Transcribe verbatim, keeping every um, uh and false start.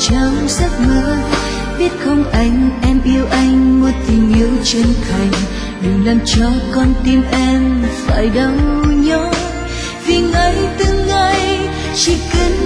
trong giấc mơ. Biết không anh, em yêu anh một tình yêu chân thành, đừng làm cho con tim em phải đau nhói. Vì ngày từng ngày chỉ cần